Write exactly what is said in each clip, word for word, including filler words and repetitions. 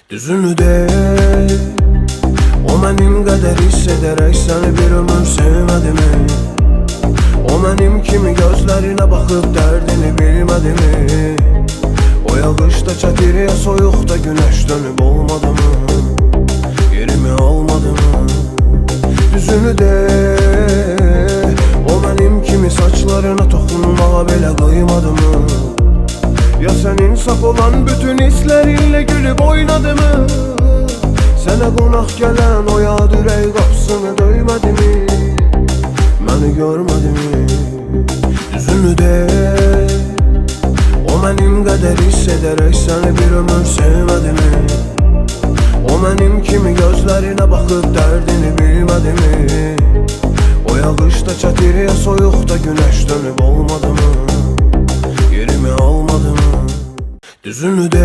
Düzünü de o mənim qədər hiss edərək səni bir ömür sevmədimi? O mənim kimi gözlərinə baxıb dərdini bilmədimi? O yağışda çətiriyə, soyuqda günəş dönüb olmadımı? Yerimi almadımı? Düzünü de o mənim kimi saçlarına toxunmağa belə qıymadımı? Ya sənin saf olan bütün hislerinle gülüb oynadı mı? Sənə qonaq gələn o yad ürək qapısını döymədi mi? Məni görmədi mi? Düzünü de o mənim qədər hiss edərək səni bir ömür sevmədi mi? O mənim kimi gözlərinə baxıb dərdini bilmədi mi? O yağışda çətiriyə, soyuqda günəş dönüb olmadı mı? Yerimi almadı mı? Düzünü de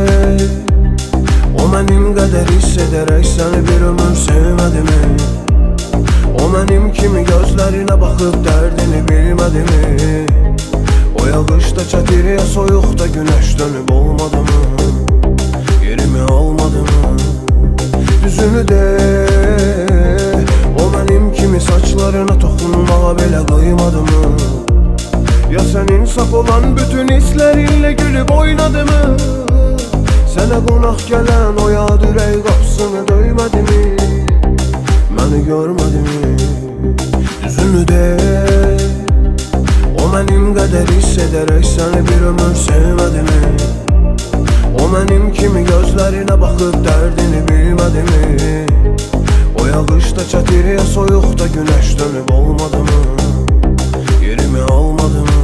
o mənim qədər hiss edərək səni bir ömür sevmədi mi? O mənim kimi gözlərinə baxıb dərdini bilmədi mi? O yağışda çətiriyə, soyuqda günəş dönüb olmadı mı? Yerimi almadı mı? Düzünü de o mənim kimi saçlarına toxunmağa belə qıymadı mı? Ya sənin saf olan bütün hislerinle gülüb oynadı mı? Sənə qonaq gələn o yad ürək qapısını döymədi mi? Məni görmədi mi? Düzünü de o mənim qədər hiss edərək səni bir ömür sevmədi mi? O mənim kimi gözlərinə baxıb dərdini bilmədi mi? O yağışda çətiriyə, soyuqda günəş dönüb olmadı mı? Yerimi almadı mı?